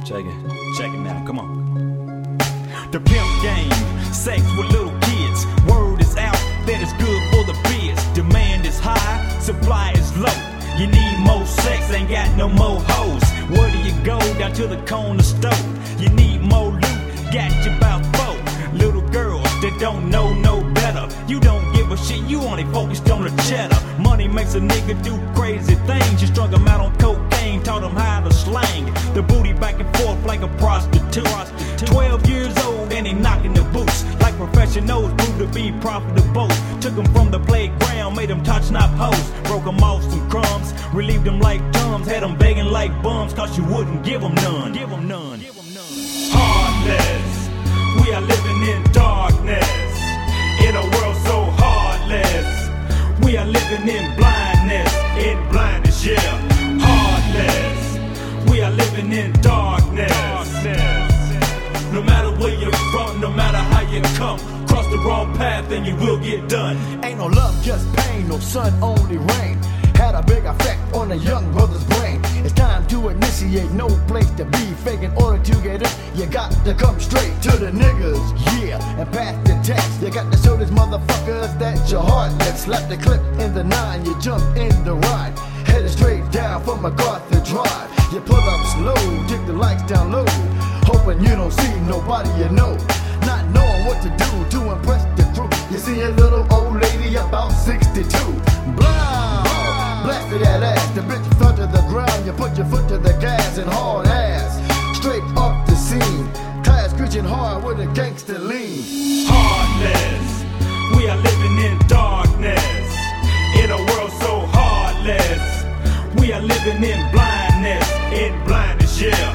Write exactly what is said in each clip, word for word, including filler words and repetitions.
Check it. Check it now. Come on. The pimp game, sex with little kids. Word is out that it's good for the biz. Demand is high, supply is low. You need more sex, ain't got no more hoes. Where do you go? Down to the corner store. You need more loot, got you about four. Little girls that don't know no better. You don't give a shit, you only focused on the cheddar. Money makes a nigga do crazy things. You strung them out on cocaine, taught them how to slang the booty back and forth like a prostitute. Twelve years old and they knocking the boots like professionals, proved to be profitable. Took them from the playground, made them touch not hoes. Broke them off some crumbs, relieved them like thumbs. Had them begging like bums, cause you wouldn't give them none. Give them none. Heartless, we are living in darkness, in a world so heartless. We are living in blindness, in blindness, yeah. Heartless, we are living in darkness. darkness. No matter where you're from, no matter how you come, cross the wrong path and you will get done. Ain't no love, just pain, no sun, only rain. Had a big effect on a young brother's brain. It's time to initiate, no place to be fake. In order to get it, you got to come straight to the niggas, yeah, and pass the test. You got to show these motherfuckers that you're heartless. Slap the clip in the nine, you jump in the ride, headed straight down from MacArthur Drive. You pull up slow, take the lights down low, hoping you don't see nobody you know, not knowing what to do to impress the crew. You see a little old lady about sixty-two, blow, blasted that ass, the bitch fell to the ground. You put your foot to the gas and hard ass, straight up the scene, tires screeching hard with a gangster lean. Heartless, we are living in darkness, in a world so heartless. We are living in blindness, in blindness, yeah.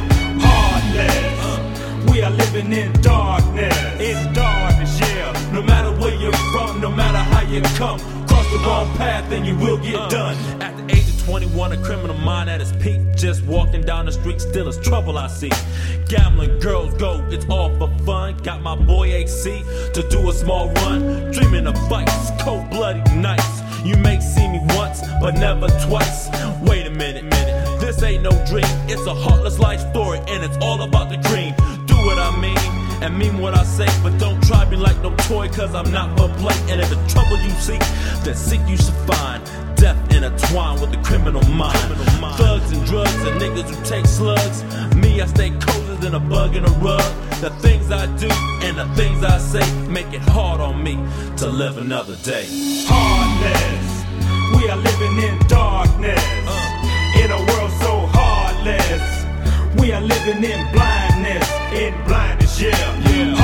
Heartless, we are living in darkness, in darkness, yeah. No matter where you're from, no matter how you come, cross the wrong path and you will get done. At the age of twenty-one, a criminal mind at its peak. Just walking down the street, still is trouble I see. Gambling, girls go, it's all for fun. Got my boy A C to do a small run. Dreaming of fights, cold bloody nights. You may see me once, but never twice. Wait a minute, minute. This ain't no dream. It's a heartless life story, and it's all about the cream. Do what I mean, and mean what I say. But don't try me like no toy, cause I'm not for play. And if the trouble you seek, then seek you should find. Death intertwined with the criminal mind. criminal mind. Thugs and drugs and niggas who take slugs. Me, I stay colder than a bug in a rug. The things I do and the things I say make it hard on me to live another day. Heartless, we are living in darkness, uh, in a world so heartless. We are living in blindness, in blindness, yeah. yeah.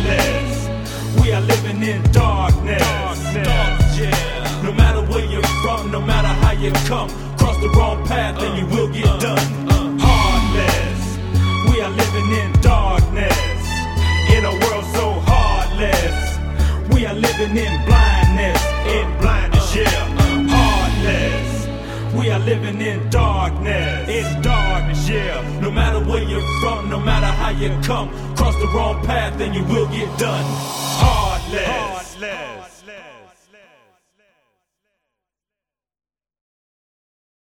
Heartless, we are living in darkness, darkness. darkness yeah. No matter where you're from, no matter how you come, cross the wrong path uh, and you will get uh, done. Uh, Heartless, we are living in darkness, in a world so heartless. We are living in blindness, in blindness, yeah. Heartless, we are living in darkness, in darkness, yeah. No matter where you're from, no matter how you come, cross the wrong path and you will get done. Heartless. Heartless.